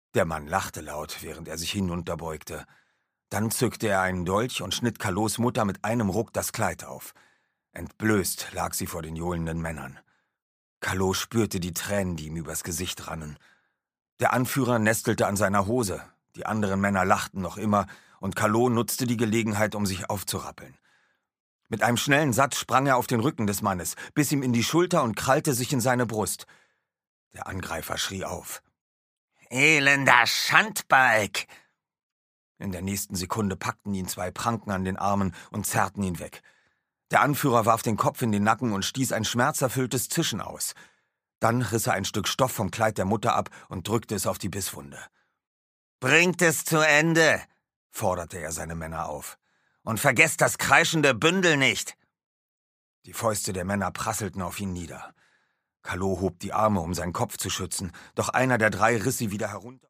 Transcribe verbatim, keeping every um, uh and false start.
Der Mann lachte laut, während er sich hinunterbeugte. Dann zückte er einen Dolch und schnitt Kalos Mutter mit einem Ruck das Kleid auf. Entblößt lag sie vor den johlenden Männern. Kalo spürte die Tränen, die ihm übers Gesicht rannen. Der Anführer nestelte an seiner Hose. Die anderen Männer lachten noch immer, und Kalo nutzte die Gelegenheit, um sich aufzurappeln. Mit einem schnellen Satz sprang er auf den Rücken des Mannes, biss ihm in die Schulter und krallte sich in seine Brust. Der Angreifer schrie auf. »Elender Schandbalg!« In der nächsten Sekunde packten ihn zwei Pranken an den Armen und zerrten ihn weg. Der Anführer warf den Kopf in den Nacken und stieß ein schmerzerfülltes Zischen aus. Dann riss er ein Stück Stoff vom Kleid der Mutter ab und drückte es auf die Bisswunde. »Bringt es zu Ende«, forderte er seine Männer auf. »Und vergesst das kreischende Bündel nicht!« Die Fäuste der Männer prasselten auf ihn nieder. Kalo hob die Arme, um seinen Kopf zu schützen, doch einer der drei riss sie wieder herunter.